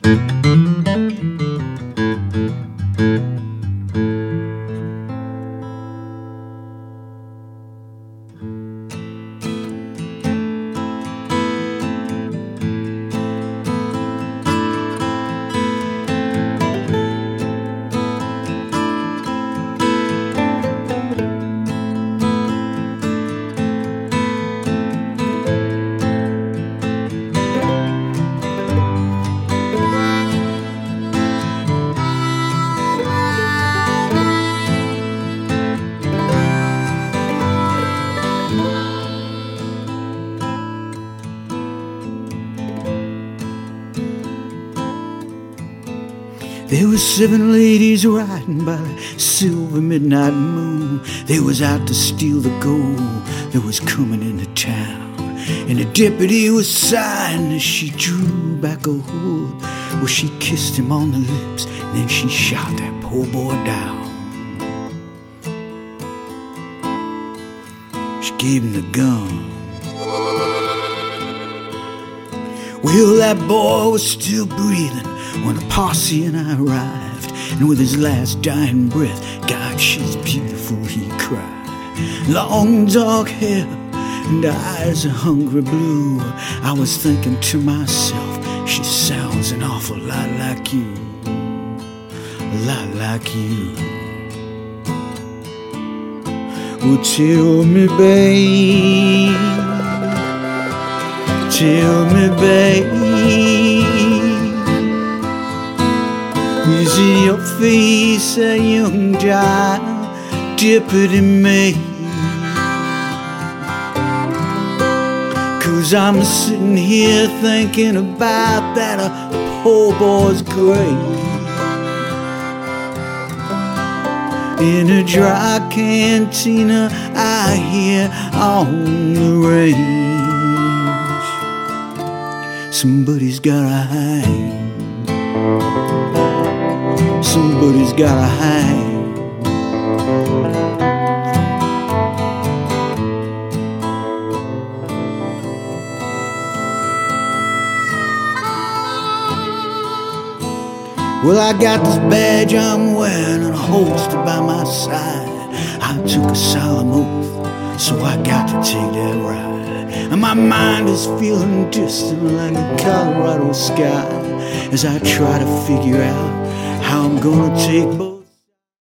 There was 7 ladies riding by the silver midnight moon. They was out to steal the gold that was coming into town. And the deputy was sighing as she drew back her hood. Well, she kissed him on the lips, and then she shot that poor boy down. She gave him the gun. Well, that boy was still breathing when the posse and I arrived, and with his last dying breath, God, she's beautiful, he cried. Long dark hair and eyes a hungry blue. I was thinking to myself, she sounds an awful lot like you, a lot like you. Well, tell me, babe, tell me, babe, is your face a young child, Deputy May? 'Cause I'm sitting here thinking about that poor boy's grave in a dry cantina I hear on the range. Somebody's gotta hang. Somebody's gotta hang. Well, I got this badge I'm wearing and a holster by my side. I took a solemn oath, so I got to take that ride. And my mind is feeling distant like the Colorado sky as I try to figure out how I'm gonna take both